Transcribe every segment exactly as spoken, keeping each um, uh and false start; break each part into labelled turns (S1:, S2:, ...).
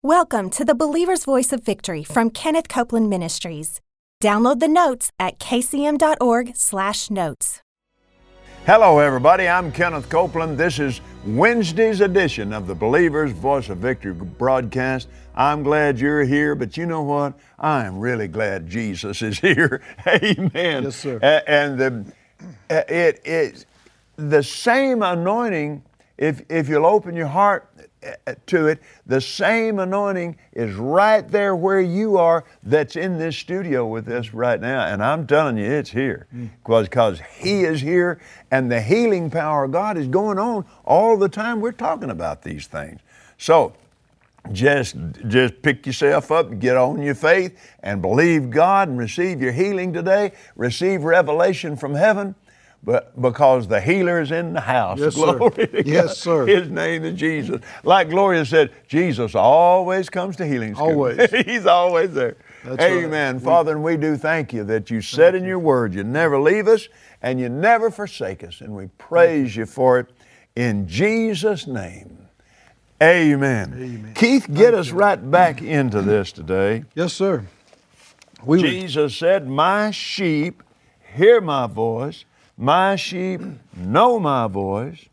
S1: Welcome to the Believer's Voice of Victory from Kenneth Copeland Ministries. Download the notes at k c m dot org slash notes.
S2: Hello, everybody. I'm Kenneth Copeland. This is Wednesday's edition of the Believer's Voice of Victory broadcast. I'm glad you're here, but you know what? I'm really glad Jesus is here. Amen.
S3: Yes, sir.
S2: A- And the, it is the same anointing. If if you'll open your heart to it, the same anointing is right there where you are that's in this studio with us right now. And I'm telling you, it's here because because He is here and the healing power of God is going on all the time. We're talking about these things. So just, just pick yourself up, get on your faith and believe God and receive your healing today. Receive revelation from heaven. But because the healer is in the house.
S3: Yes,
S2: Glory
S3: sir.
S2: to
S3: Yes,
S2: God.
S3: sir.
S2: His name is Jesus. Like Gloria said, Jesus always comes to healing school.
S3: Always.
S2: He's always there.
S3: That's
S2: Amen.
S3: right.
S2: Father, and we do thank you that you said in your word, you never leave us and you never forsake us. And we praise you for it in Jesus' name. Amen.
S3: Amen.
S2: Keith, get us right back into this today.
S3: Yes, sir. We were-
S2: Jesus said, my sheep hear my voice. My sheep know my voice.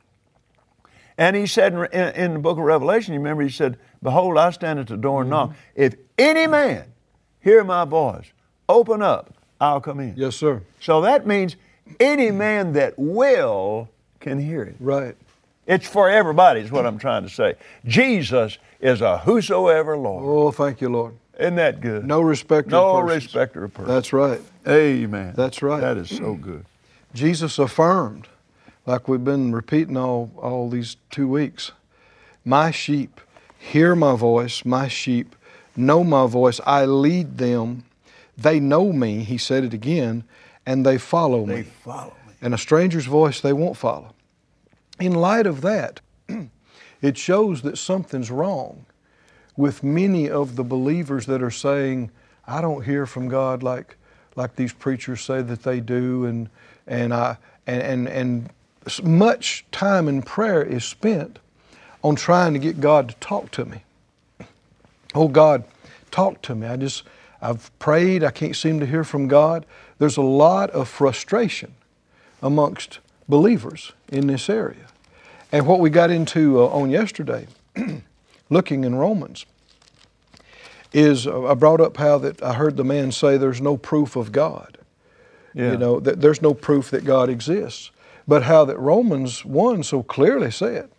S2: And he said in, in, in the book of Revelation, you remember he said, behold, I stand at the door and knock. If any man hear my voice, open up, I'll come in.
S3: Yes, sir.
S2: So that means any man that will can hear it.
S3: Right.
S2: It's for everybody is what I'm trying to say. Jesus is a whosoever Lord.
S3: Oh, thank you, Lord.
S2: Isn't that good?
S3: No respecter
S2: No
S3: of persons.
S2: respecter of persons.
S3: That's right.
S2: Amen.
S3: That's right.
S2: That is so good.
S3: Jesus affirmed, like we've been repeating all, all these two weeks, my sheep hear my voice, my sheep know my voice, I lead them, they know me, he said it again, and they follow me.
S2: They follow me.
S3: And a stranger's voice they won't follow. In light of that, it shows that something's wrong with many of the believers that are saying, I don't hear from God like like these preachers say that they do, and and I and and, and much time in prayer is spent on trying to get God to talk to me. Oh God, talk to me. I just I've prayed, I can't seem to hear from God. There's a lot of frustration amongst believers in this area. And what we got into uh, on yesterday, looking in Romans, is uh, I brought up how that I heard the man say there's no proof of God.
S2: Yeah.
S3: You know, that there's no proof that God exists. But how that Romans one so clearly said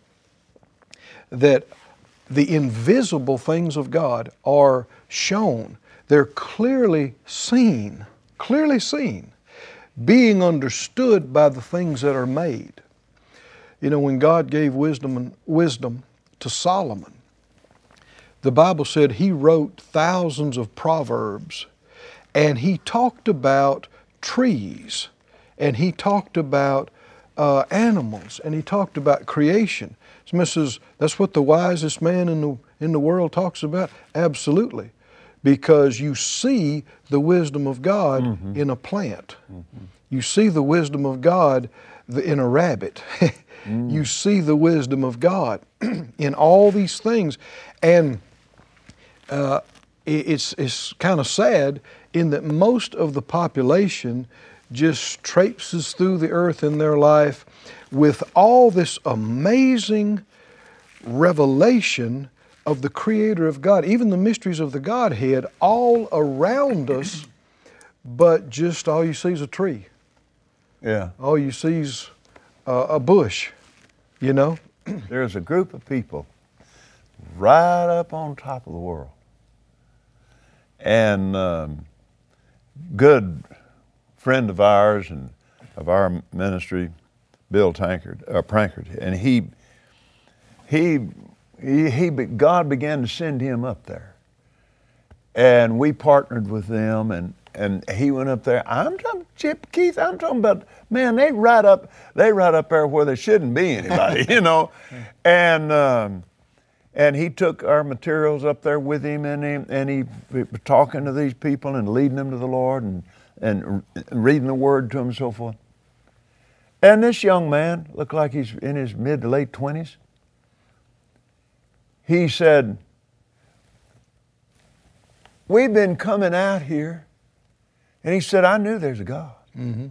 S3: that the invisible things of God are shown. They're clearly seen, clearly seen, being understood by the things that are made. You know, when God gave wisdom and wisdom to Solomon, the Bible said he wrote thousands of proverbs, and he talked about trees, and he talked about uh, animals, and he talked about creation. So Missus That's what the wisest man in the in the world talks about? Absolutely. Because you see the wisdom of God mm-hmm. in a plant. Mm-hmm. You see the wisdom of God in a rabbit. mm. You see the wisdom of God in all these things. And Uh, it's it's kind of sad in that most of the population just traipses through the earth in their life with all this amazing revelation of the Creator of God, even the mysteries of the Godhead all around us, but just all you see is a tree.
S2: Yeah.
S3: All you see is uh, a bush, you know?
S2: There's a group of people right up on top of the world. And um, good friend of ours and of our ministry, Bill Tankard, uh, Prankard, and he, he, he, he, God began to send him up there, and we partnered with them, and and he went up there. I'm talking, Chip Keith. I'm talking about, man. They right up, they right up there where there shouldn't be anybody, you know, and. Um, And he took our materials up there with him, and he, and he was talking to these people and leading them to the Lord and, and reading the Word to them and so forth. And this young man looked like he's in his mid to late twenties. He said, we've been coming out here. And he said, I knew there's a God.
S3: Mm-hmm.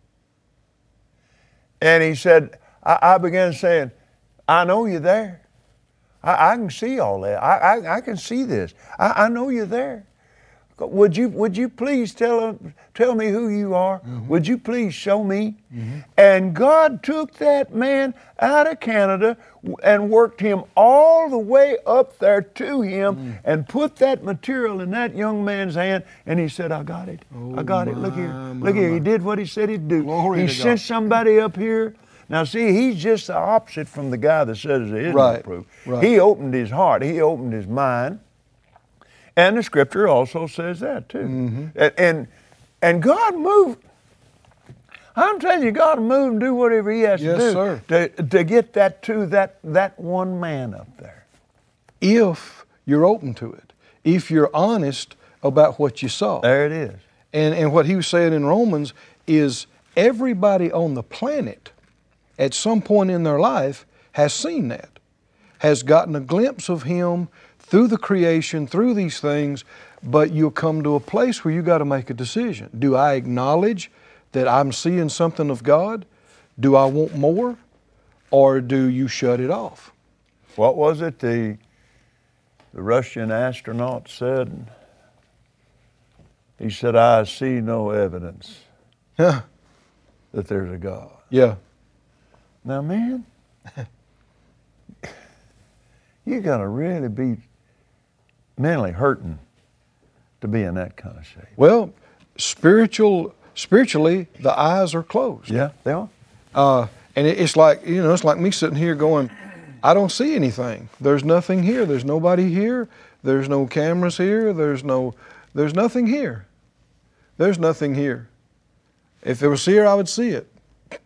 S2: And he said, I, I began saying, I know you're there. I, I can see all that. I, I, I can see this. I, I know you're there. Would you, would you please tell, tell me who you are? Mm-hmm. Would you please show me? Mm-hmm. And God took that man out of Canada and worked him all the way up there to him mm. and put that material in that young man's hand. And he said, I got it.
S3: Oh,
S2: I got
S3: my,
S2: it. Look here.
S3: my,
S2: Look here.
S3: my.
S2: He did what he said he'd do.
S3: Glory
S2: he
S3: to
S2: sent
S3: God.
S2: somebody up here. Now, see, he's just the opposite from the guy that says there is
S3: right.
S2: no proof.
S3: Right.
S2: He opened his heart. He opened his mind. And the scripture also says that too. Mm-hmm. And, and and God moved. I'm telling you, God will move and do whatever He has
S3: yes,
S2: to do
S3: sir.
S2: to to get that to that that one man up there.
S3: If you're open to it, if you're honest about what you saw.
S2: There it is.
S3: And and what he was saying in Romans is everybody on the planet at some point in their life has seen that, has gotten a glimpse of Him through the creation, through these things, but you'll come to a place where you got to make a decision. Do I acknowledge that I'm seeing something of God? Do I want more? Or do you shut it off?
S2: What was it the the Russian astronaut said? He said, I see no evidence
S3: Yeah.
S2: that there's a God.
S3: Yeah.
S2: Now, man, you got to really be mentally hurting to be in that kind of shape.
S3: Well, spiritual, spiritually, the eyes are closed.
S2: Yeah, they are.
S3: Uh, and it, it's like, you know, it's like me sitting here going, I don't see anything. There's nothing here. There's nobody here. There's no cameras here. There's no, there's nothing here. There's nothing here. If it was here, I would see it.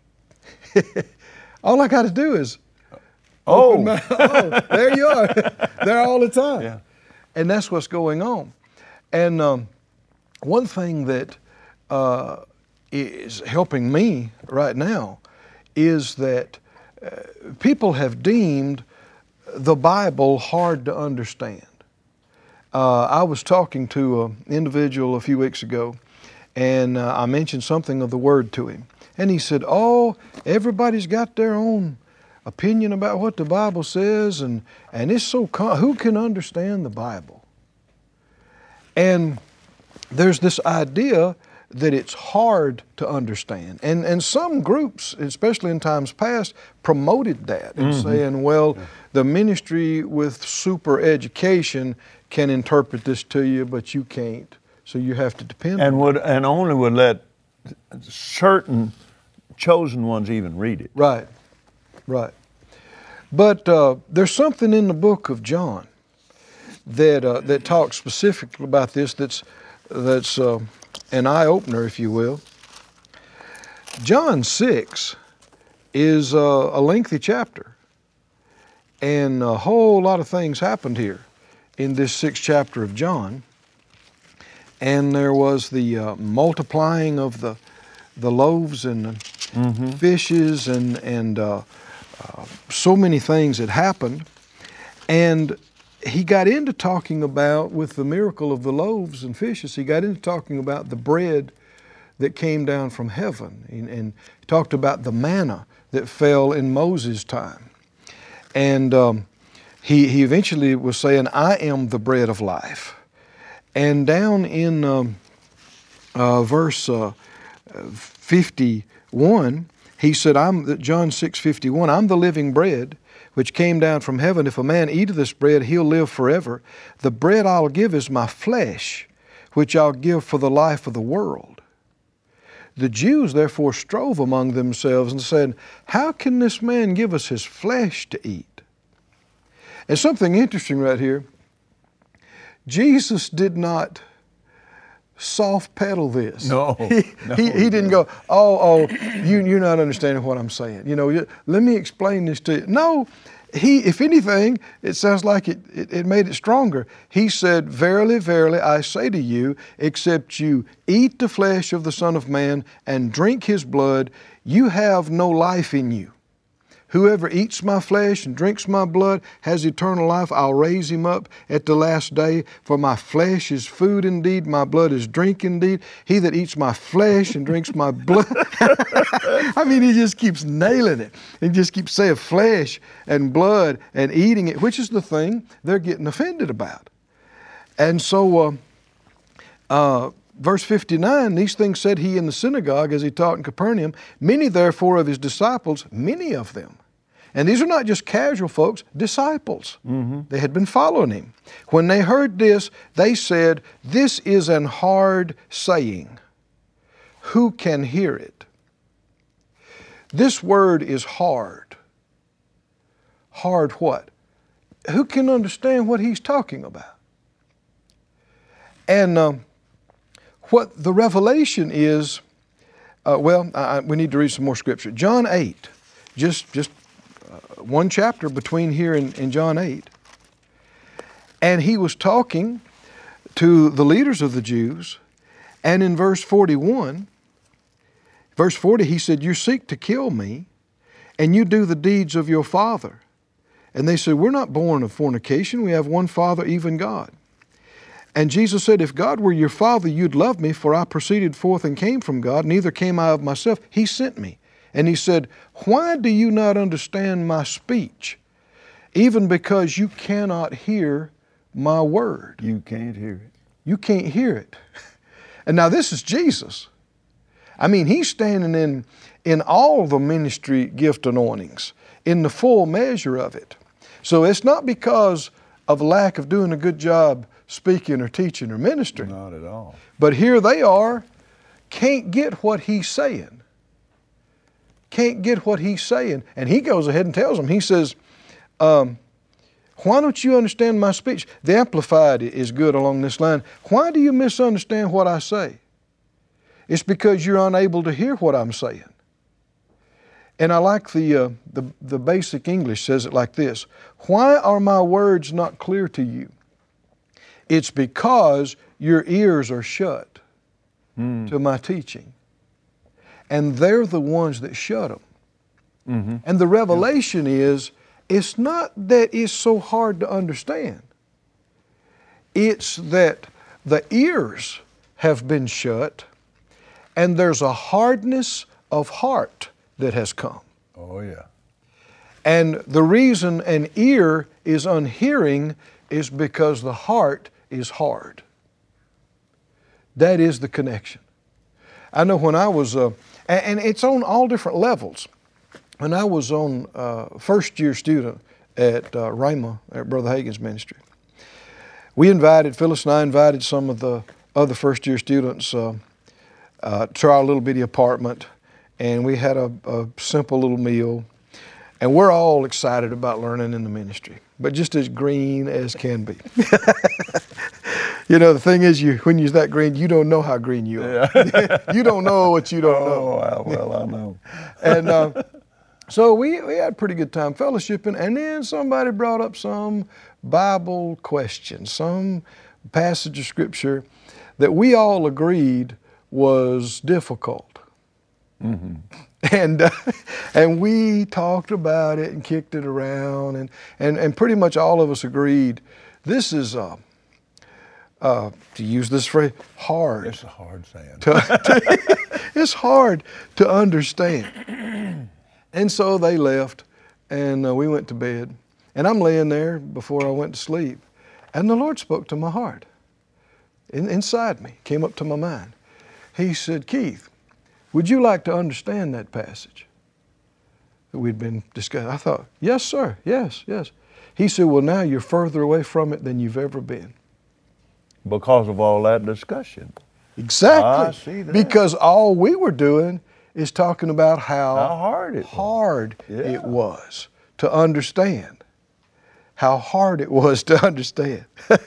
S3: All I got to do is,
S2: Oh.
S3: my, oh, there you are. There all the time.
S2: Yeah.
S3: And that's what's going on. And um, one thing that uh, is helping me right now is that uh, people have deemed the Bible hard to understand. Uh, I was talking to an individual a few weeks ago, and uh, I mentioned something of the Word to him. And he said, oh, everybody's got their own opinion about what the Bible says, and, and it's so, con- who can understand the Bible? And there's this idea that it's hard to understand. And, and some groups, especially in times past, promoted that and mm-hmm. saying, well, yeah. the ministry with super education can interpret this to you, but you can't. So you have to depend
S2: and
S3: on
S2: would
S3: it.
S2: And only would let certain chosen ones even read it.
S3: Right, right. But uh, there's something in the book of John that uh, that talks specifically about this that's, that's uh, an eye-opener, if you will. John six is uh, a lengthy chapter, and a whole lot of things happened here in this sixth chapter of John. And there was the uh, multiplying of the the loaves and the mm-hmm. fishes and and uh, uh, so many things that happened. And he got into talking about, with the miracle of the loaves and fishes, he got into talking about the bread that came down from heaven, and, and talked about the manna that fell in Moses' time. And um, he, he eventually was saying, I am the bread of life. And down in um, uh, verse uh, fifty-one, he said, I'm John six fifty-one, I'm the living bread which came down from heaven. If a man eat of this bread, he'll live forever. The bread I'll give is my flesh, which I'll give for the life of the world. The Jews therefore strove among themselves and said, how can this man give us his flesh to eat? And something interesting right here, Jesus did not soft pedal this.
S2: No,
S3: he,
S2: no,
S3: he, he didn't go, oh, oh, you, you're not understanding what I'm saying. You know, let me explain this to you. No, he, if anything, it sounds like it, it, it made it stronger. He said, verily, verily, I say to you, except you eat the flesh of the Son of Man and drink His blood, you have no life in you. Whoever eats my flesh and drinks my blood has eternal life. I'll raise him up at the last day. For my flesh is food indeed, my blood is drink indeed. He that eats my flesh and drinks my blood. I mean, he just keeps nailing it. He just keeps saying flesh and blood and eating it, which is the thing they're getting offended about. And so, uh, uh, verse fifty-nine, these things said he in the synagogue as he taught in Capernaum. Many therefore of his disciples, many of them, and these are not just casual folks, disciples. Mm-hmm. They had been following him. When they heard this, they said, this is an hard saying. Who can hear it? This word is hard. Hard what? Who can understand what he's talking about? And um, what the revelation is, uh, well, I, we need to read some more scripture. John eight, just, just uh, one chapter between here and, and John eight. And he was talking to the leaders of the Jews, and in verse forty-one, verse forty, he said, you seek to kill me, and you do the deeds of your father. And they said, we're not born of fornication, we have one Father, even God. And Jesus said, if God were your Father, you'd love me, for I proceeded forth and came from God, neither came I of myself. He sent me. And he said, why do you not understand my speech? Even because you cannot hear my word.
S2: You can't hear it.
S3: You can't hear it. And now this is Jesus. I mean, he's standing in, in all the ministry gift anointings, in the full measure of it. So it's not because of lack of doing a good job speaking or teaching or ministering.
S2: Not at all.
S3: But here they are, can't get what he's saying. Can't get what he's saying. And he goes ahead and tells them, he says, um, why don't you understand my speech? The Amplified is good along this line. Why do you misunderstand what I say? It's because you're unable to hear what I'm saying. And I like the, uh, the, the basic English says it like this. Why are my words not clear to you? It's because your ears are shut mm. to my teaching. And they're the ones that shut them. Mm-hmm. And the revelation yeah. is, it's not that it's so hard to understand. It's that the ears have been shut and there's a hardness of heart that has come.
S2: Oh, yeah.
S3: And the reason an ear is unhearing is because the heart is hard. That is the connection. I know when I was, uh, and, and it's on all different levels. When I was on uh, first year student at uh, Rhema, at Brother Hagin's ministry, we invited, Phyllis and I invited some of the other first year students uh, uh, to our little bitty apartment, and we had a, a simple little meal. And we're all excited about learning in the ministry, but just as green as can be. You know, the thing is, you when you're that green, you don't know how green you are. Yeah. You don't know what you don't
S2: oh,
S3: know.
S2: Oh, well, I know.
S3: And uh, so we, we had a pretty good time fellowshipping, and then somebody brought up some Bible question, some passage of Scripture that we all agreed was difficult. Mm-hmm. And uh, and we talked about it and kicked it around, and, and, and pretty much all of us agreed this is, uh, uh, to use this phrase, hard.
S2: It's a hard saying.
S3: To, to, it's hard to understand. And so they left, and uh, we went to bed. And I'm laying there before I went to sleep, and the Lord spoke to my heart, in, inside me, came up to my mind. He said, Keith, would you like to understand that passage that we'd been discussing? I thought, yes, sir, yes, yes. He said, well, now you're further away from it than you've ever been.
S2: Because of all that discussion.
S3: Exactly.
S2: I see that.
S3: Because all we were doing is talking about how,
S2: how hard, it,
S3: hard
S2: was. Yeah.
S3: it was to understand. How hard it was to understand.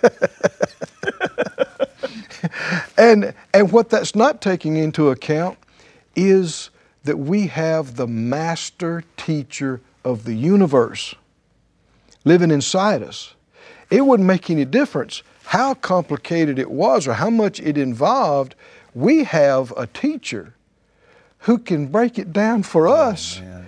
S3: and, and what that's not taking into account is that we have the master teacher of the universe living inside us. It wouldn't make any difference how complicated it was or how much it involved. We have a teacher who can break it down for us
S2: man.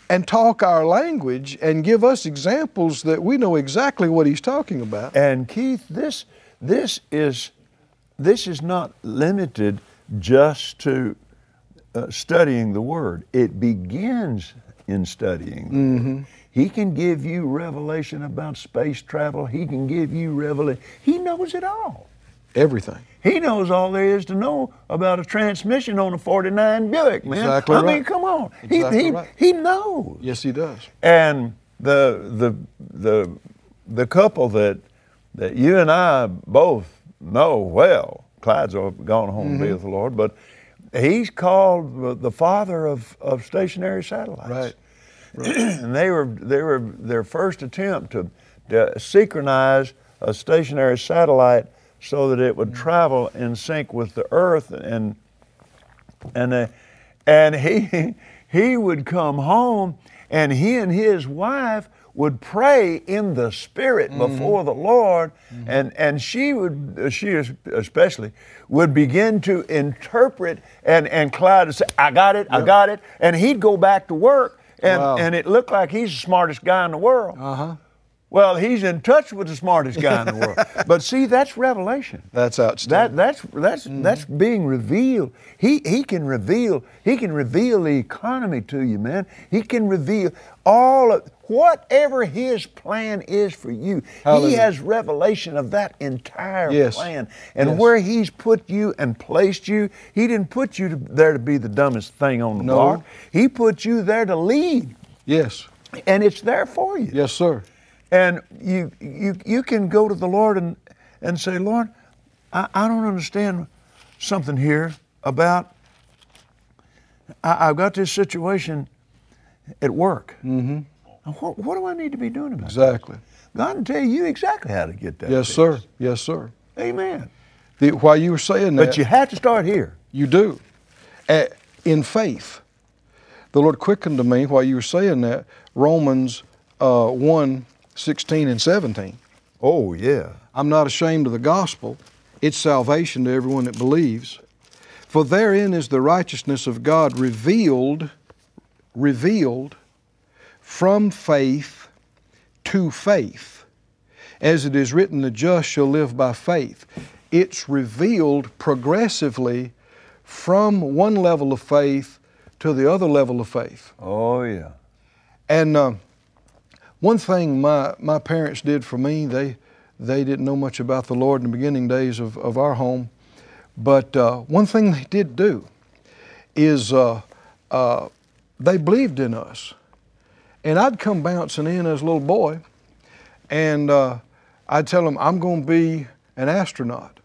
S3: and talk our language and give us examples that we know exactly what he's talking about.
S2: And Keith, this this is this is not limited just to uh, studying the Word. It begins in studying.
S3: Mm-hmm.
S2: He can give you revelation about space travel. He can give you revelation. He knows it all.
S3: Everything.
S2: He knows all there is to know about a transmission on a forty-nine Buick, man.
S3: Exactly
S2: I
S3: right.
S2: mean, come on.
S3: Exactly
S2: he he,
S3: right.
S2: he knows.
S3: Yes, he does.
S2: And the the the the couple that that you and I both know well, Clyde's gone home
S3: Mm-hmm.
S2: to be with the Lord, but he's called the father of, of stationary satellites.
S3: Right. Right.
S2: And they were they were their first attempt to, to synchronize a stationary satellite so that it would travel in sync with the Earth, and and uh, and he he would come home, and he and his wife would pray in the Spirit mm-hmm. before the Lord, mm-hmm. and and she would she especially would begin to interpret, and and Clyde would say, "I got it, yep. I got it," and he'd go back to work, and
S3: wow.
S2: and it looked like he's the smartest guy in the world.
S3: Uh huh.
S2: Well, he's in touch with the smartest guy in the world. But see, that's revelation.
S3: That's outstanding.
S2: That, that's that's mm-hmm. that's being revealed. He he can reveal. He can reveal the economy to you, man. He can reveal all of whatever his plan is for you. Hallelujah. He has revelation of that entire
S3: yes.
S2: plan, and
S3: yes.
S2: where he's put you and placed you. He didn't put you to, there to be the dumbest thing on the
S3: no.
S2: block. He put you there to lead.
S3: Yes.
S2: And it's there for you.
S3: Yes, sir.
S2: And you you you can go to the Lord and, and say, Lord, I, I don't understand something here about, I, I've got this situation at work.
S3: Mm-hmm.
S2: What, what do I need to be doing about
S3: exactly.
S2: that? God will tell you exactly how to get that.
S3: Yes,
S2: fixed.
S3: sir. Yes, sir.
S2: Amen.
S3: The, while you were saying that.
S2: But you have to start here.
S3: You do. Uh, in faith. The Lord quickened to me while you were saying that, Romans uh, one, sixteen and seventeen.
S2: Oh, yeah.
S3: I'm not ashamed of the gospel. It's salvation to everyone that believes. For therein is the righteousness of God revealed, revealed from faith to faith. As it is written, the just shall live by faith. It's revealed progressively from one level of faith to the other level of faith.
S2: Oh, yeah.
S3: And uh, one thing my, my parents did for me, they they didn't know much about the Lord in the beginning days of, of our home, but uh, one thing they did do is uh, uh, they believed in us. And I'd come bouncing in as a little boy, and uh, I'd tell them, I'm going to be an astronaut.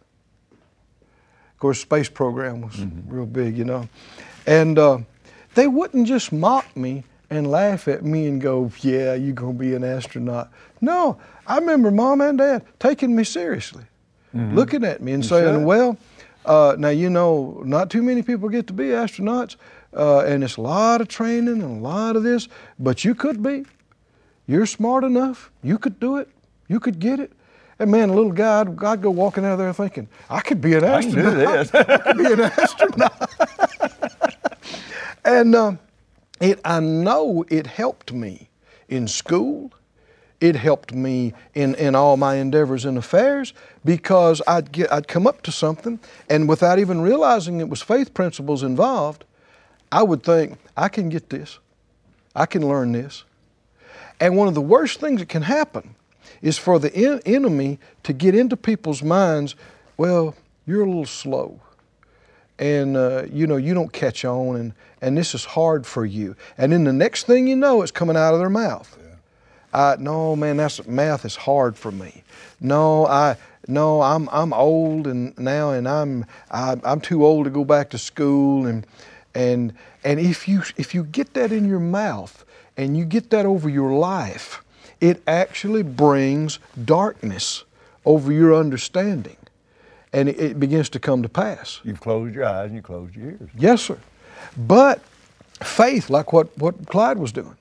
S3: Of course, space program was mm-hmm. real big, you know. And uh, they wouldn't just mock me and laugh at me and go, yeah, you're going to be an astronaut. No, I remember Mom and Dad taking me seriously, mm-hmm. looking at me and you saying, should. well, uh, now, you know, not too many people get to be astronauts, uh, and it's a lot of training and a lot of this, but you could be. You're smart enough. You could do it. You could get it. And man, a little guy, I'd, I'd go walking out of there thinking, I could be an astronaut.
S2: I can do this.
S3: I could be an astronaut. And um, it, I know it helped me in school. It helped me in, in all my endeavors and affairs, because I'd get I'd come up to something, and without even realizing it was faith principles involved, I would think, I can get this. I can learn this. And one of the worst things that can happen is for the en- enemy to get into people's minds, well, you're a little slow. And, uh, you know, you don't catch on, and, and this is hard for you. And then the next thing you know, it's coming out of their mouth. Yeah. Uh, no, man, that's, math is hard for me. No, I, no, I'm, I'm old and now, and I'm, I, I'm too old to go back to school. And, and, and if you, if you get that in your mouth and you get that over your life, it actually brings darkness over your understanding, and it, it begins to come to pass.
S2: You've closed your eyes and you closed your ears.
S3: Yes, sir. But faith, like what, what Clyde was doing,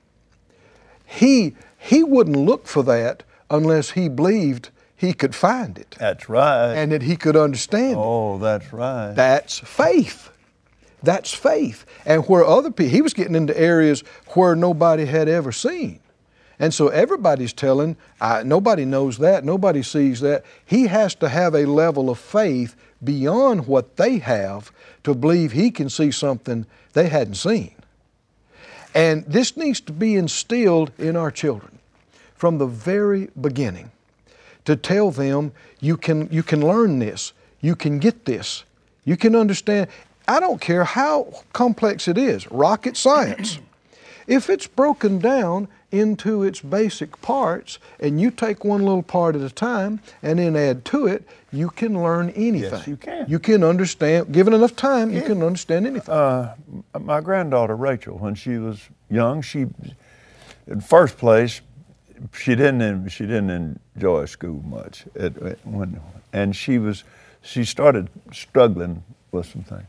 S3: he, he wouldn't look for that unless he believed he could find it.
S2: That's right.
S3: And that he could understand it.
S2: Oh, that's right.
S3: That's faith. That's faith. And where other people, he was getting into areas where nobody had ever seen. And so everybody's telling, I, nobody knows that, nobody sees that. He has to have a level of faith beyond what they have to believe he can see something they hadn't seen. And this needs to be instilled in our children from the very beginning, to tell them you can, you can learn this, you can get this, you can understand. I don't care how complex it is, rocket science. If it's broken down into its basic parts and you take one little part at a time and then add to it, you can learn anything.
S2: Yes, you can.
S3: You can understand, given enough time, you can understand anything.
S2: Uh, my granddaughter Rachel, when she was young, she, in first place, she didn't she didn't enjoy school much. It, it, when, and she was she started struggling with some things.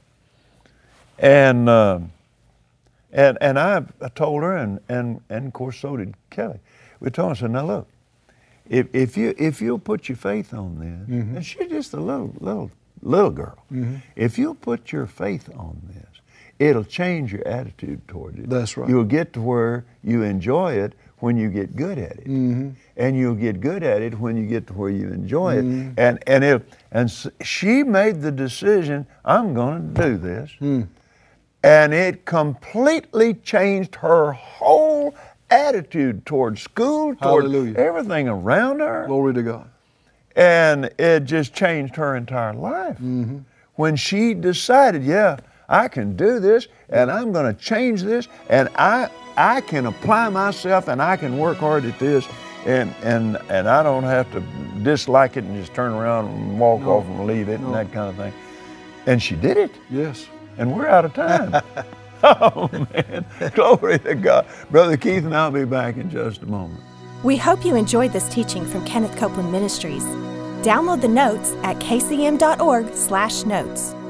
S2: And uh, and and I, I told her, and, and and of course so did Kelly. We told her, I said, now look, if if you if you'll put your faith on this, mm-hmm. and she's just a little little little girl. Mm-hmm. If you'll put your faith on this, it'll change your attitude toward it.
S3: That's right.
S2: You'll get to where you enjoy it when you get good at it, mm-hmm. and you'll get good at it when you get to where you enjoy mm-hmm. it. And and it and she made the decision, I'm going to do this. Mm. And it completely changed her whole attitude toward school, toward
S3: Hallelujah.
S2: Everything around her.
S3: Glory to God.
S2: And it just changed her entire life. Mm-hmm. When she decided, yeah, I can do this, and I'm going to change this, and I I can apply myself, and I can work hard at this, and and and I don't have to dislike it and just turn around and walk no. off and leave it no. and that kind of thing. And she did it.
S3: Yes.
S2: And we're out of time. Oh, man. Glory to God. Brother Keith and I'll be back in just a moment.
S1: We hope you enjoyed this teaching from Kenneth Copeland Ministries. Download the notes at k c m dot org slash notes.